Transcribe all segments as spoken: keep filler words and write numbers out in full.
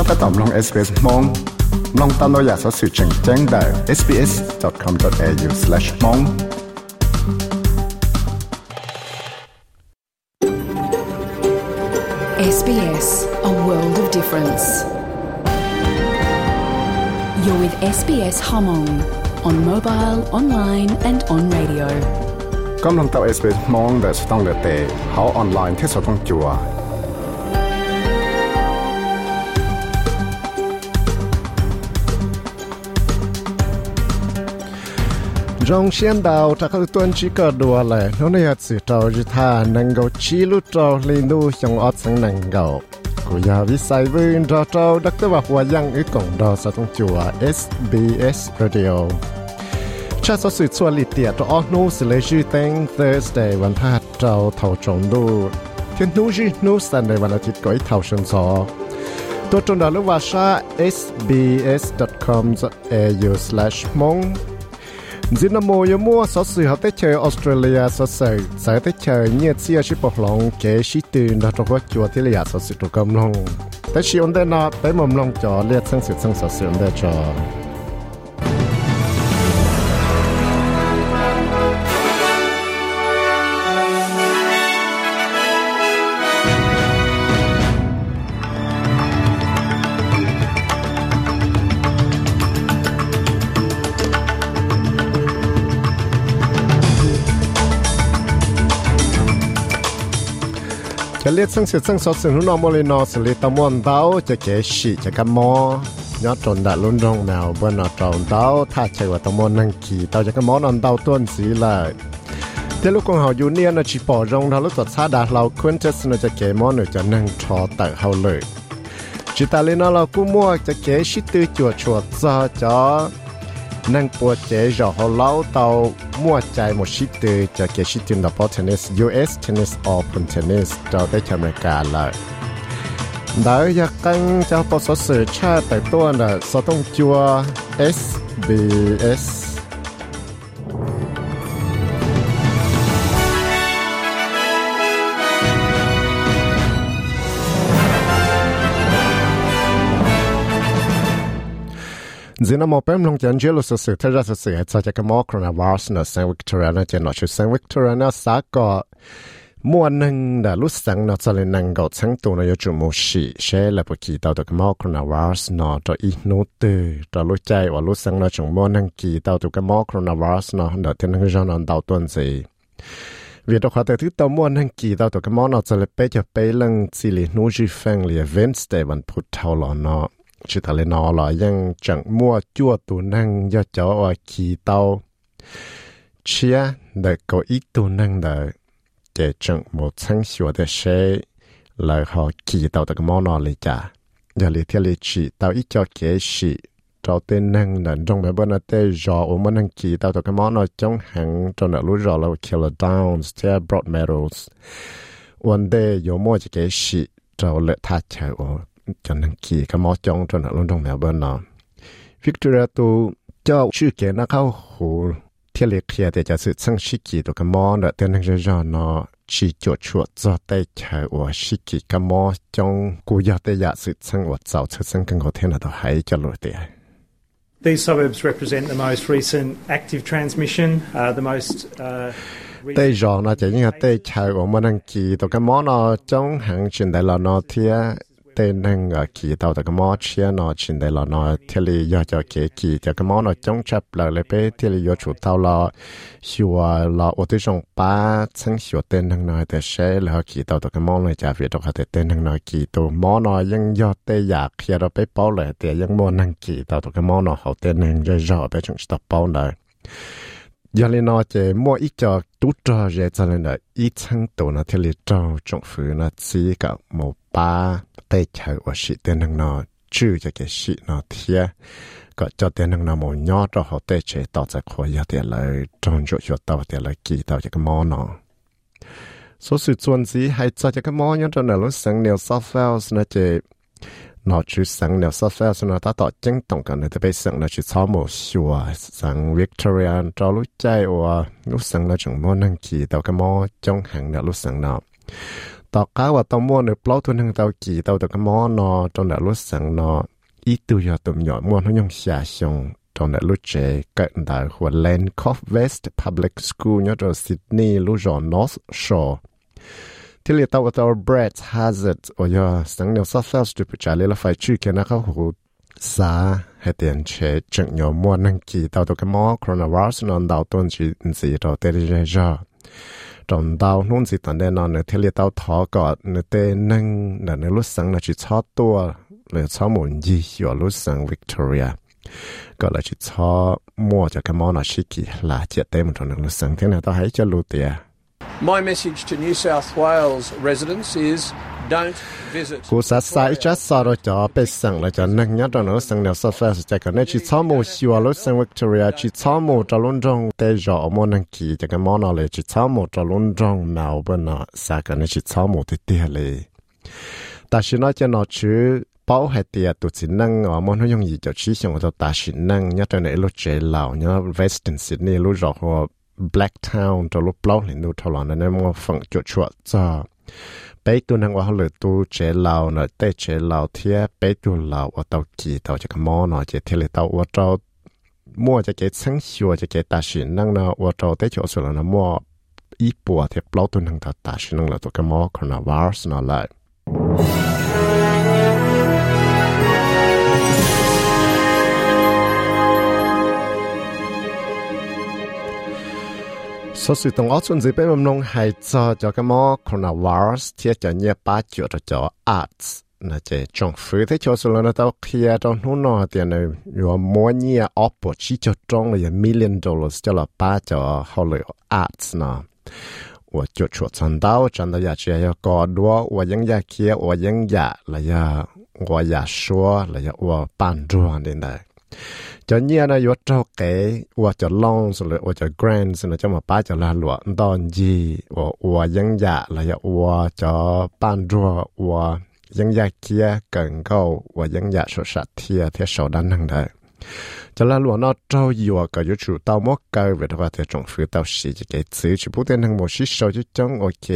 ก็ตามลง เอส บี เอส มองลองตามเราอยากสอสื่อแจ้งแจ้งได้ เอส บี เอส ดอท คอม ดอท เอ ยู สแลช มองเอส บี เอส A world of difference. You're with เอส บี เอส Hmong on mobile, online and on radio. กำลังตาม เอส บี เอส มองแต่สต้องเลือเตะเขาออนไลน์ที่สต้องจัวจงเชียนดาวถ้าเขาตัวนี้ก็ดูอะไรน้องเนี่ยสิเราจะท่านังก็ชี้ลุดเราลินดูยังอดสังนังก็กูอยากวิสัยวินเราเราดักตัวว่าหัวยังอึกงเราสต้องจัว เอส บี เอส Radio ชาติสุดส่วนลิเตียตัวออกนู้สิเลยชื่อเต็ง Thursday วันพฤหัสเราเท่าจงดูเที่ยงนู้ชื่อนู้สันในวันอาทิตย์ก็อีเท่าชนสอตัวจงดาวเลือกว่าชา เอส บี เอส ดอท คอม ดอท เอ ยู สแลช มงจินโมยมัวสอสื่อเขาได้เจอออสเตรเลียสอสื่อสายได้เจอเงียบเสียชิบปลงเกชิตื่นเราต้องว่าจัวที่เลียสอสื่อตัวกำลังแต่ชิวันเดนอไปมุมลงจอเลียดสังสิทธิ์สังสอสื่อได้จอจะเลียดสังเสียสังสอดสิ่งที่นอมเลยนอสลิตามวันเต้าจะเกชิจะกำมอยอดจนดัดลุ้นรองแนวบนนอจอนเต้าถ้าใช่ว่าตามวันนั่งขี่เต้าจะกำมอนอนเต้าต้นสีเลยเจ้าลูกของเขาอยู่เนี่ยนะจีปอจงเราลูกตัดซาดาเราควรจะสนุกจะเกมอนหรือจะนั่งชอแต่เขาเลยจิตาลีนอเรากู้มั่วจะเกชิตื้อจวดชวดซอจอนั่งปวดเจจอเขาเล่าเตามั่วใจหมดชิดเตอจะเกชิตินดับเบิลเทนนิส ยู เอส Tennis Open Tennis เราได้แชมป์อเมริกาเลยเดี๋ยวอยากกันจะปสสื่อชาติแต่ตัวน่ะสต้องจัว เอส บี เอสจินโมเป็นลงจันเจลุสสื่อที่จะสื่อจะจะกมอโคโรนาไวรัสในเซนต์วิกตอเรียนจะนอชื่อเซนต์วิกตอเรียนสากก็มวนหนึ่งแต่รู้สังนอจะเลยนั่งก็ทั้งตัวนายจุมุชีเชลปกีตาวตัวกมอโคโรนาไวรัสนอตัวอีนูตือตัวรู้ใจว่ารู้สังนอจงมวนหนึ่งกีตาวตัวกมอโคโรนาไวรัสนอเดี๋ยวที่นั่งจอนดาวต้นสีวิธีการที่ตัวมวนหนึ่งกีตาวตัวกมอนอจะเลยไปจะไปเรื่องสิรินูจีแฟงเลียเวนสเตวันพุธเท่าหลอนอชิตาเลนอลอยังจังมัวจั่วตัวนั่งยอดเจ้าว่าขี่เต้าเชียเด็กก็อีกตัวนั่งเด็กเจจังหมดทั้งชัวเดเช่เลยเขาขี่เต้าตะกมอนอเลยจ้ะอย่าเลยเที่ยวเลยขี่เต้าอีกจอเกชิเจ้าเต้นนั่งเดินจงไปบนนั้นเต้รอว่ามันนั่งขี่เต้าตะกมอนอจงหังจนรู้รอเราคิลเลอร์ดาวน์เที่ยวบรอดเมโรสวันเดย์โยมัวจะเกชิเจ้าเลือดทัดเช้าจนนั่งขี่ขมอจงจนหลุดลงแมวเบิร์นนอวิกตอเรียตัวเจ้าชื่อเก๋นะเขาหูเที่ยวเลียแต่จะสื่อสั่งชิกิตัวขมอเดเต้นนั่งเจอนอชีจวดชวดจอดได้เช้าว่าชิกิขมอจงกูอยากได้อยากสื่อสั่งว่าเจ้าสื่อสั่งกันเขาเท่านั้นตัวหายจะหลุดเดีย These suburbs represent the most recent active transmission, uh, the most uh, Tây giò nó chỉ như tây chài của mình đang kỳ tàu cái món nó trong hàng chuyện đại là nó thia tây năng ở kỳ tàu cái món chia nó chuyện đại là nó thia li do cho kế kỳ cho cái món nó trong chập là lấy bé thia li do chủ tàu là xua là ô tô trong ba chân xua tây năng nói để sẽ là kỳ tàu cái món này trả việc cho họ tây năng nói kỳ tàu món nóยังdo tây giặc khi đó bé bao lại đểยังmón năng kỳ tàu cái món nó họ tây năng rồi rồi bé trong stop bao này giờ lên nó chỉ mua ít cho tút cho rồi cho nên là ít chân tổ nó theo lịch trâu trong phủ nó chỉ cả một ba tay chờ và sĩ tên năng nó chưa cho cái sĩ nó thiệt có cho tên năng nó một nhỏ cho họ tay chế tạo ra khỏi giờ thì lại trong chỗ chỗ tàu thì lại kỳ tàu cho cái món nó số sự chuẩn gì hay cho cái món nhá cho nên lúc sáng nhiều software nó chỉ nó chỉ sang nhiều software nó ta tạo chính tổng cái này thì bây giờ nó chỉ sau một số sang Victoria cho lúc chạy và lúc sang nó chẳng muốn đăng ký tàu cái mò trong hàng là lúc sang nào ต่อก้าวตัวมัวในปล้อทุนทางเตากี่เตาตัวกมอนอจนได้รู้สังนออีตัวยอตุ่มหยอดมัวทั้งยังเสียชงจนได้รู้เจเกิดได้หัวเลนคอฟเวสต์พับลิกสคูลยอดซิดนีย์รู้จอนอร์ทชอร์ที่เรียกตัวตัวเบรดฮาร์ดโอยสังเนียวซอฟเฟลส์จุดจ่ายเลยละไฟชื่อแค่นั้นเขาหูสาให้เตียนเชจังยอมัวนังกี่ตัวตัวกมอโคโรนาไวรัสนอนดาวต้นจีนสีเราเตลิเจจาจนดาวนู่นสิตอนเดนอนเนที่เรียกตัวทอกอดเนเตนังเนเนรู้สังเนจิชอตัวเลยชอบหมุนยี่หัวรู้สังวิกตอเรียก็เลยจิชอมัวจากกมอนาชิกิลาเจเต็มจนรู้สังที่นั่นต้องให้จะรู้เตีย My message to New South Wales residents is don't visit กูสัตย์สายจัดสารจอไปสั่งเลยจะนั่งยัดตอนนั้นสั่งเดียวสัฟเฟสจากนั้นจิชอมูชัวรู้สังวิกตอเรียจิชอมูจะลุ้นจงเตจอมัวนังกีจากกมอนาเลยจิชอมูจะลุ้นจงเมาเบนะสักนั้นจิชอมูที่เตียเลยแต่ฉันน่าจะนอชื่อ包系啲啊，都只能我們用而就只想我就大選能一陣嚟錄這樓，因為 Western Sydney 錄咗個 Blacktown 就錄包連到頭來呢，我放咗出咗，俾到能我後來到這樓呢，對這樓貼俾到樓我到記到這個麼呢，這貼嚟到我就摸這個程序這個大選能呢，我就對咗出來呢摸一波貼包到能到大選能了，到個麼可能 virus 呢來。所以當我準備俾我弄係做咗個麼 coronavirus ที่จะเนี่ยป้าจุดจะ arts นะเจจงฟื้นที่จะสุดแล้วต้องเคลียร์ตรงนู้นเนาะเดี๋ยวเนี่ยอยู่มัวเนี่ยออปปุ๊บชี้จะจงเลย million dollars จะละป้าจะเขาเลย arts เนาะว่าจุดชุดฉันดาวฉันดาวอยากเชียร์ก่อนด้วยว่ายังอยากเคลียร์ว่ายังอยากเลยว่าอยากชัวร์เลยว่าปั่นรัวนี่ได้cho nhiên là yếu cho cái và cho long rồi và cho grand rồi cho mà ba cho là lụa đòn gì và và dân dạ là và cho ban rùa và dân dạ kia cần câu và dân dạ số sạch thia theo số đan năng đấy cho là lụa nó trâu yếu cái yếu chủ tao mất cái về đó thì trong phía tao xí cái chữ chỉ bút tên năng một xí số chứ chẳng ok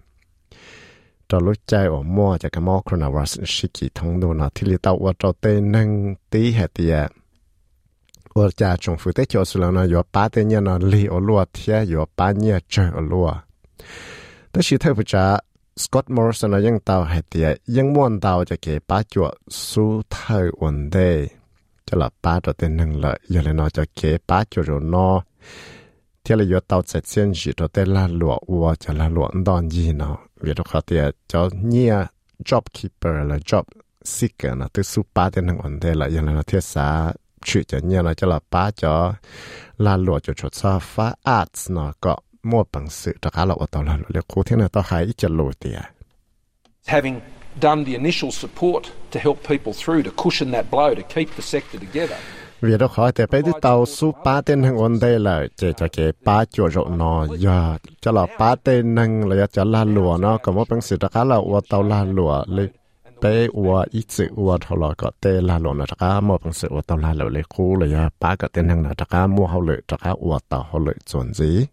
cho lúc chạy ở mua cho cái mỏ coronavirus xí kỳ thông đồ nó thì li tao và cho tên năng tí hệ tiệt我家政府的就是了呢，有八的年呢，里ở落天有八年这ở落，但是他不知 Scott Morrison 呢，ยัง到係啲，ยัง望到就嘅八月蘇太穩定，就啦八到的能了，原來呢就嘅八月就呢，天嚟有到在前日就得啦落，我就啦落當然呢，為咗佢哋就呢 job keeper 啦 job seeker 呢，都蘇八的能穩定啦，原來呢天啥。chuyện cho nhau là cho là ba cho là lụa cho cho sao phá arts nó có mua bằng sự cho khá là ở tàu là lụa cố thế nào tao hay cho lụa tiền. Having done the initial support to help people through to cushion that blow to keep the sector together. Vì đó khỏi thì bây giờ tàu số ba tên hàng ổn đây là chỉ cho cái ba chỗ rộng nó giờ cho là ba tên năng là cho là lụa nó có mua bằng sự cho khá là ở tàu là lụa lên bé ua ít sự ua thầu lò có tê là lộn là chắc mua bằng sự ua tàu là lộn lấy khu là ya ba cái tên hàng là chắc mua hậu lợi chắc ua tàu hậu lợi chuẩn gì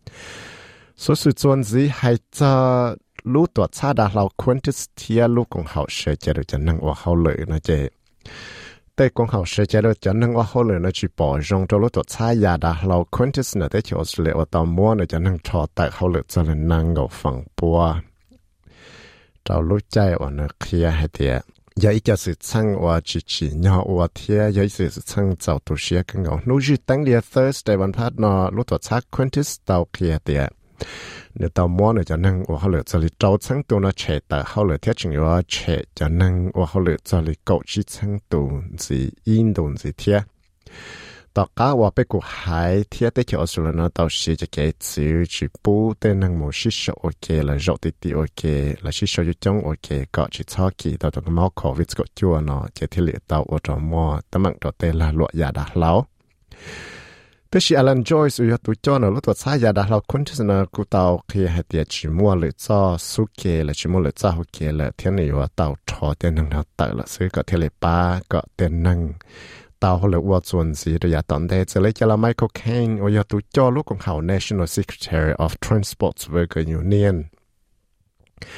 số sự chuẩn gì hay cho lũ tuột xa đã lâu quantis tia lũ cũng hậu sẽ chế được chân năng ua hậu lợi nó chế tê cũng hậu sẽ chế được chân năng ua hậu lợi nó chỉ bỏ rong cho lũ tuột xa ya đã lâu quantis nó tới chỗ sự lệ ua tàu mua nó chân năng trò tại hậu lợi cho nên năng ngầu phẳng bùaเรารู้ใจว่าเนี่ยเคลียร์ให้เดียยังอีกสิ่งช่างว่าจีจีเนี่ยว่าเทียยังอีกสิ่งช่างเจ้าตัวเชียกันเอานู้จีตั้งเดีย Thursday วันพัดนอรู้ตัวชัก Quintus เตาเคลียร์เดียเนี่ยเตาม้วนเนี่ยจะนั่งว่าเขาเลยจะลิเจ้าช่างตัวน่ะเฉดแต่เขาเลยเทียจริงว่าเฉดจะนั่งว่าเขาเลยจะลิเกาจีช่างตัวสิอินตัวสิเทียต่อก้าวว่าไปกูหายเทียได้เกี่ยวสุดแล้วนะต่อชีจะเกิดสื่อจีปูเต้นนั่งโมชิโชโอเคแล้วจบติดๆโอเคแล้วชิโชยุจงโอเคก็จีชอบกี่ต่อตัวก็มอโควิดก็จัวเนาะจะที่เหลือต่ออดรอมอตั้งมั่งต่อเตละลวดยาดาเหลาแต่ชีอลันจอยส์อยู่ตัวจ้าเนาะแล้วตัวสายยาดาเหลาคนที่สนากูต่อเคยให้เดียจีมัวเลยจ้าสุเกแล้วจีมัวเลยจ้าโอเคแล้วเที่ยนี่ว่าต่อทอเต้นนั่งเต่าละซื้อก็ที่เหลือป้าก็เต้นนั่งตาวเลยว่าส่วนสีระยะตอนเดจะเลยจะละไมเคิลเคนโอยาตุจอลูกของเขา National Secretary of Transport Worker Union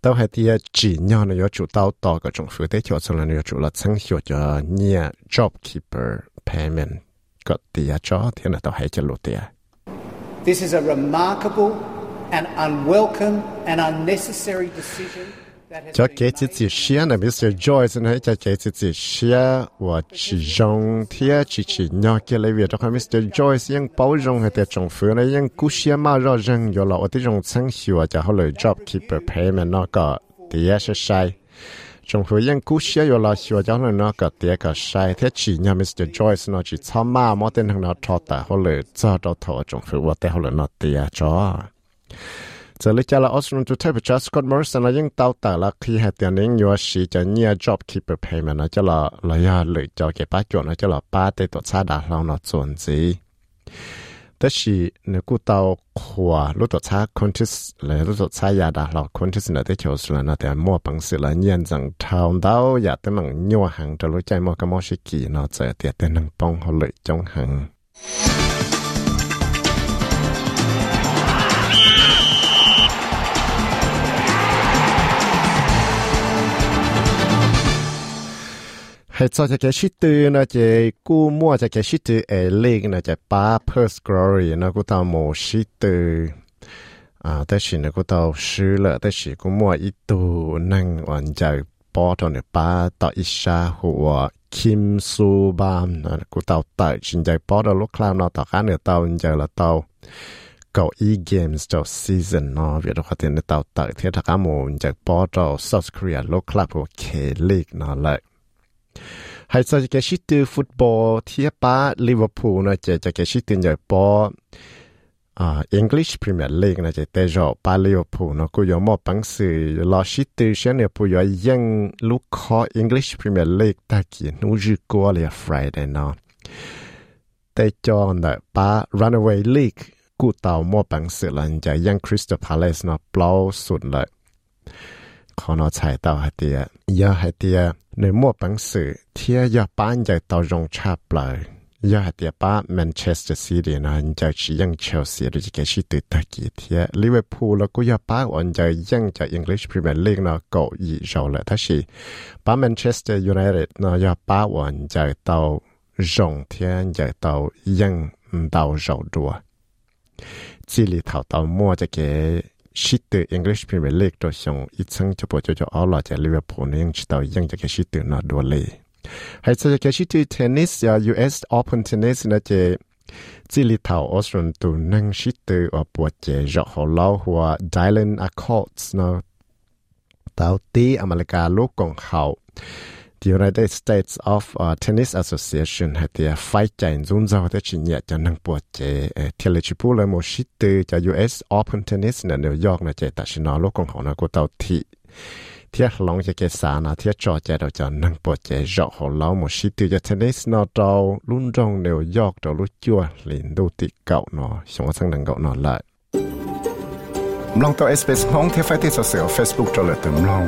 tao hay thì chỉ nhau nó chủ tao to cái trong phía thế cho xong là nó chủ là sáng hiệu cho nhẹ job keeper payment có tiền cho thì là tao hay cho lụt tiền. This is a remarkable and unwelcome and unnecessary decision. cho cái chỉ chỉ xia là Mister Joyce này cho cái chỉ chỉ xia và chỉ dùng thiệt chỉ chỉ nhau cái lấy việc cho Mister Joyce ยัง bảo dùng hay trong phố này ยัง cú xia mà rõ ràng rồi là ở đây trong sáng hiệu cho họ lời job keeper payment nó có thiệt sẽ sai trong phố ยัง cú xia rồi là hiệu cho họ nó có thiệt có sai thiệt chỉ nhau Mister Joyce nó chỉ tham mà mà tên thằng nó thọ ta họ lời cho đó thọ trong phố và tên họ lời nó thiệt cho giờ lấy cho là Australian to type just Scott Morrison là những tàu tàu là khi hạt tiền những nhiều sĩ cho nhiều job keeper payment nó cho là là ya lợi cho cái bát chuẩn nó cho là ba tê tổ xã đã lao nó chuẩn gìแต่สิเนี่ยกูตาวขวารู้ตัวช้าคนที่เลยรู้ตัวช้ายาดาเราคนที่เนี่ยได้เขียวสุดแล้วนะแต่มั่วปังสิละเงียนจังเท้าดาวอยากแต่หนังยัวหังจะรู้ใจมั่วกับมั่วชิกีเนาะเจอแต่แต่หนังปองเขาเลยจงหังให้จะจะแกชิดตือนะจะกูมั่วจะแกชิดตือเอเล็กนะจะป้า Perth Glory นะกูตาวโมชิดตืออ่าแต่สินะกูตาวซื้อละแต่สิกูมั่วอีตูนั่งวันใจปอตอนเนี่ยป้าต่ออิชาหัวคิมซูบามนะกูตาวต่อชินใจปอตลูกคลาวนะต่อข้าเนี่ยตาวใจละตาวเก้าอี้เกมส์เจ้าซีซั่นเนาะเวียดเขาเตียนตาวต่อเทียทักอาโมใจปอเจ้า South Korea ลูกคลาวหัวเคลีกเนาะเลยให้จะแกชิดตัวฟุตบอลเทียป้าลิเวอร์พูลนะจะจะแกชิดตัวใหญ่ปออ่า English Premier League นะจะแต่จอป้าลิเวอร์พูลนะกูยอมมอบปังสือรอชิดตัวเช่นเนี่ยผู้ยอยังลูกคอ English Premier League ตะกี้นู้จืกัวเลย Friday เนาะแต่จอเนี่ยป้า Runaway League กูเต่ามอบปังสือหลังจากยัง Crystal Palace เนาะเปล่าสุดเลยขอน้อใช้เต่าให้เตียยาให้เตียในมั่วปังสือเทียยาป้านใจเต่ารงชาปลายยาให้เตียป้าแมนเชสเตอร์ซิตี้นะใจชี้ยังเชลซีหรือจะแกชิตื่นตะกี้เทียลิเวอร์พูลแล้วก็ยาป้าอ่อนใจยังจากอังกฤษพรีเมียร์ลีกนะเก่าอีเจ้าเลยถ้าชีป้าแมนเชสเตอร์ยูไนเต็ดนะยาป้าอ่อนใจเต่ารงเทียนใจเต่ายังเต่าเจ้าดัวจิลิเต่าเต่ามั่วจะแกชิดตัว English Premier League ตัวส่งอีชั้งจะปวดจะเอาหล่อจากลิเวอร์พูลเนี่ยยังชิดตัวยังจะแค่ชิดตัวน่าดูเลยให้จะแค่ชิดตัวเทนนิสया ยู เอส Open Tennis นะเจจิลิเท่าออสเตรเลียตัวนั่งชิดตัวปวดเจจะหัวเล่าหัว Dylan Accords นะตัวที่อเมริกาลูกของเขา The United States of uh, Tennis Association ให้เตียไฟใจจุนเจ้าแต่ชินเนี่ยจะนั่งปวดเจเอเทเลชิพูเลยโมชิตจาก ยู เอส Open Tennis เนี่ยนิวยอร์กนะเจตัดชนะโลกของเขานะกูเต่าที่เทียลองจะเกษานะเทียจอเจเราจะนั่งปวดเจเจาะหัวเราโมชิตจาก Tennis นะเราลุ่นจงนิวยอร์กเราลุ้จั่วลินดูติเก่าเนาะชงว่าสังนังเก่าเนาะเลยมองตัว เอส บี เอส ห้องเทฟไฟที่โซเชียล Facebook จะเลยเติมลอง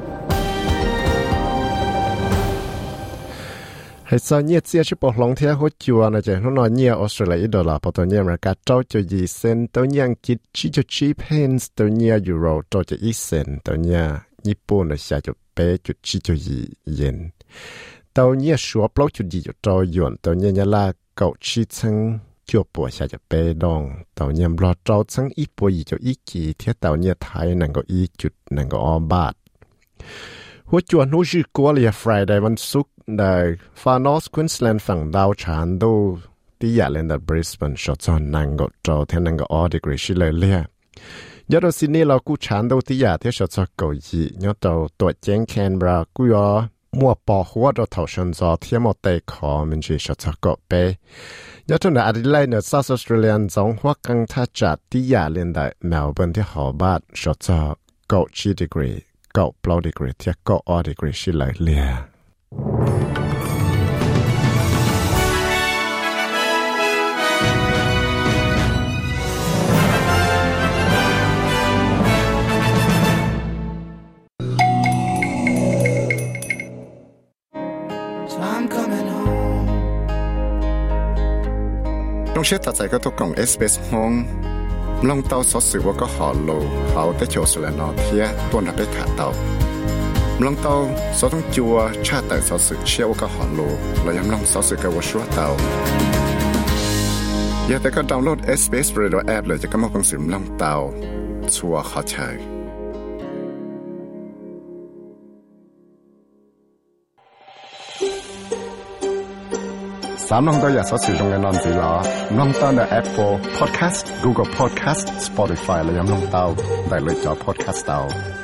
ให้ซะเนี่ยเสียชิปหลงเที่ยวหัวจัวนะจ๊ะน้องเนี่ยออสเตรเลียดอลลาร์พอตัวเนี่ยอเมริกาเจ้าจะยี่เซนตัวเนี่ยอังกฤษชิจะชีเพนส์ตัวเนี่ยยูโรตัวจะอีเซนตัวเนี่ยญี่ปุ่นจะจะเป๊จุดชิจะยี่เยนตัวเนี่ยชัวปล้จุดยี่จุดตัวหยวนตัวเนี่ยเนี่ยละเก่าชิซังจัวปัวจะเป๊ดองตัวเนี่ยรอตัวซังอีปัวยี่จุดอีกี่เที่ยวตัวเนี่ยไทยนั่งก็อีจุดนั่งก็อบาทหัวจวนหูชื่อกัวเลย Friday วันศุกร์ได้ฟาร์นอสควีนส์แลนด์ฝั่งดาวชานดูที่อยากเล่นในบริสเบนชอตจอนนังก็โจเทนังก็ออดีกรีชิเลยเลียยอดซินี่เรากู้ชานดูที่อยากที่ชอตจอเกาหลียอดตัวเจงแคนบรากู้ยอมัวปอหัวเราเท่าชันจอเทียมอเตคอมันจีชอตจอเกาเปยอดในอดีตเลยใน South Australia จงหัวกังทัดจัดที่อยากเล่นในเมลเบิร์นที่หอบาดชอตจอเกาชีดีกรีเก้าปลอดีกรีเทียเก้าออดีกรีชิเลยเลียต้องเชื่อตัดใจก็ต้องกล่อง เอส บี เอส ห้องลองเตาสอสือว่าก็หอโลเขาได้โจสละนอเทียตัวนับไปขาเตาลองเตาสอต้องจัวชาแต่สอสือเชี่ยวก็หอโลแล้วยังลองสอสือกับว่าชัวเตาอยากแต่ก็ดาวน์โหลด เอส บี เอส Radio App เลยจะก็มาฟังเสียงลองเตาชัวเข้าใจสามน้องตัวอยากสอสื่อตรงกันนอนสีล้อน้องตัวใน Apple Podcast Google Podcast Spotify และยังน้องเตาได้เลยจอ Podcast เตา